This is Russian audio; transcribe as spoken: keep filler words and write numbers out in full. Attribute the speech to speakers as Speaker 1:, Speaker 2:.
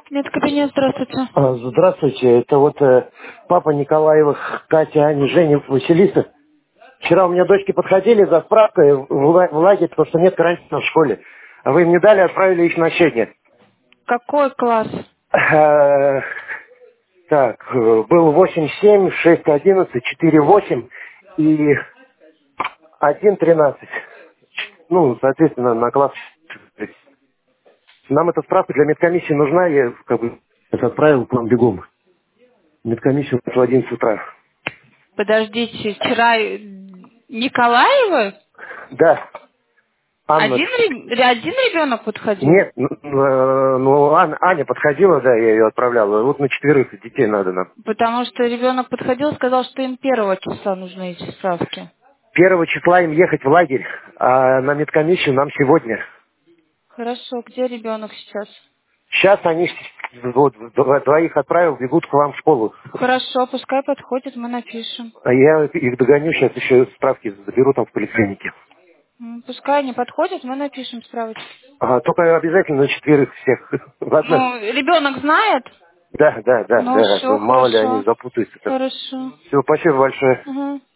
Speaker 1: Медкабинет, здравствуйте.
Speaker 2: А, Здравствуйте, это вот э, папа Николаевых, Катя, Аня, Женя, Василиса. Вчера у меня дочки подходили за справкой в, ла- в лагерь, потому что нет карантина в школе. А вы им не дали, отправили их на сегодня.
Speaker 1: Какой класс?
Speaker 2: Э, Так, э, был восемь семь, шесть одиннадцать, четыре восемь и один тринадцать. Ну, соответственно, на класс. Нам эта справка для медкомиссии нужна, я как бы это отправил к вам бегом. Медкомиссию в одиннадцать утра.
Speaker 1: Подождите, вчера э, Николаева?
Speaker 2: Да, Анна.
Speaker 1: Один, ре- один ребенок подходил?
Speaker 2: Нет, ну, э, ну, Ан- Аня подходила, да, я ее отправлял. Вот на четверых детей надо нам.
Speaker 1: Потому что ребенок подходил, сказал, что им первого числа нужны эти справки.
Speaker 2: Первого числа им ехать в лагерь, а на медкомиссию нам сегодня.
Speaker 1: Хорошо, где ребенок сейчас?
Speaker 2: Сейчас они с- вот, дво- двоих отправил, бегут к вам в школу.
Speaker 1: Хорошо, пускай подходит, мы напишем.
Speaker 2: А я их догоню, сейчас еще справки заберу там в поликлинике.
Speaker 1: М, Пускай они подходят, мы напишем справочку.
Speaker 2: А, только обязательно на четверых всех. Ладно?
Speaker 1: Ну, ребенок знает?
Speaker 2: Да, да, да,
Speaker 1: Ну,
Speaker 2: да.
Speaker 1: все,
Speaker 2: Мало ли они
Speaker 1: хорошо.
Speaker 2: запутаются.
Speaker 1: Хорошо.
Speaker 2: Все, спасибо большое.
Speaker 1: Угу.